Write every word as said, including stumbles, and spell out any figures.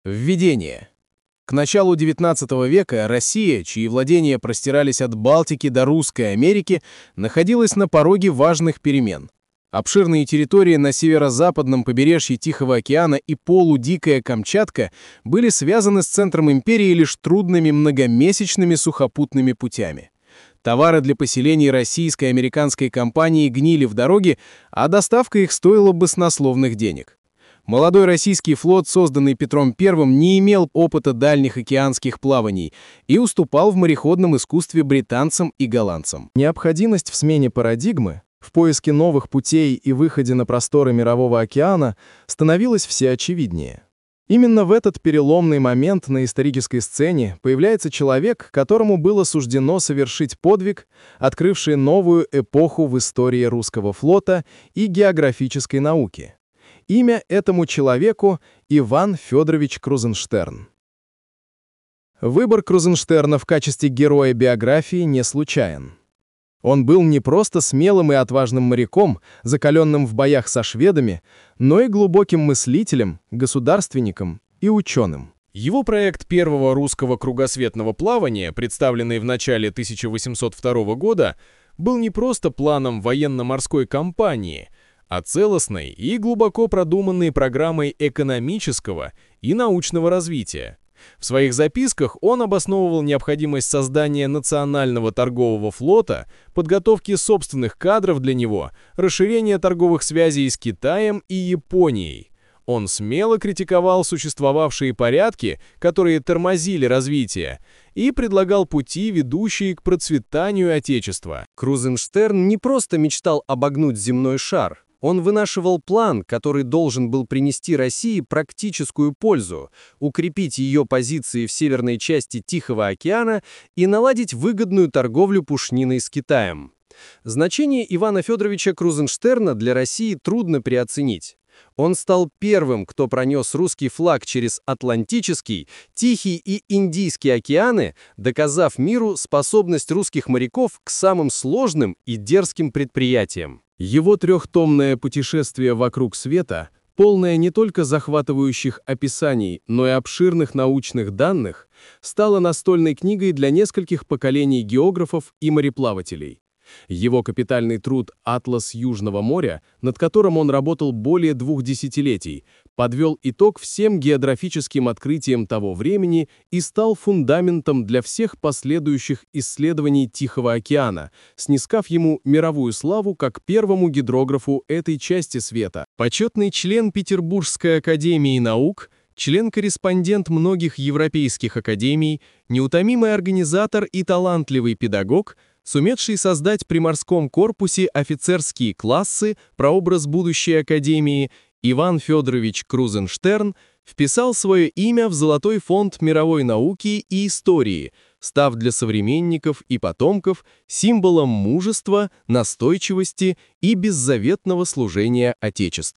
Введение. К началу девятнадцатого века Россия, чьи владения простирались от Балтики до Русской Америки, находилась на пороге важных перемен. Обширные территории на северо-западном побережье Тихого океана и полудикая Камчатка были связаны с центром империи лишь трудными многомесячными сухопутными путями. Товары для поселений российской и американской компании гнили в дороге, а доставка их стоила баснословных денег. Молодой российский флот, созданный Петром Первым, не имел опыта дальних океанских плаваний и уступал в мореходном искусстве британцам и голландцам. Необходимость в смене парадигмы, в поиске новых путей и выходе на просторы Мирового океана становилась все очевиднее. Именно в этот переломный момент на исторической сцене появляется человек, которому было суждено совершить подвиг, открывший новую эпоху в истории русского флота и географической науки. Имя этому человеку — Иван Федорович Крузенштерн. Выбор Крузенштерна в качестве героя биографии не случайен. Он был не просто смелым и отважным моряком, закаленным в боях со шведами, но и глубоким мыслителем, государственником и ученым. Его проект первого русского кругосветного плавания, представленный в начале тысяча восемьсот второго года, был не просто планом военно-морской кампании, а целостной и глубоко продуманной программой экономического и научного развития. В своих записках он обосновывал необходимость создания национального торгового флота, подготовки собственных кадров для него, расширения торговых связей с Китаем и Японией. Он смело критиковал существовавшие порядки, которые тормозили развитие, и предлагал пути, ведущие к процветанию Отечества. Крузенштерн не просто мечтал обогнуть земной шар. Он вынашивал план, который должен был принести России практическую пользу, укрепить ее позиции в северной части Тихого океана и наладить выгодную торговлю пушниной с Китаем. Значение Ивана Федоровича Крузенштерна для России трудно переоценить. Он стал первым, кто пронес русский флаг через Атлантический, Тихий и Индийский океаны, доказав миру способность русских моряков к самым сложным и дерзким предприятиям. Его трехтомное путешествие вокруг света, полное не только захватывающих описаний, но и обширных научных данных, стало настольной книгой для нескольких поколений географов и мореплавателей. Его капитальный труд «Атлас Южного моря», над которым он работал более двух десятилетий, подвел итог всем географическим открытиям того времени и стал фундаментом для всех последующих исследований Тихого океана, снискав ему мировую славу как первому гидрографу этой части света. Почетный член Петербургской академии наук, член-корреспондент многих европейских академий, неутомимый организатор и талантливый педагог, сумевший создать при морском корпусе офицерские классы, прообраз будущей академии, Иван Федорович Крузенштерн вписал свое имя в золотой фонд мировой науки и истории, став для современников и потомков символом мужества, настойчивости и беззаветного служения Отечеству.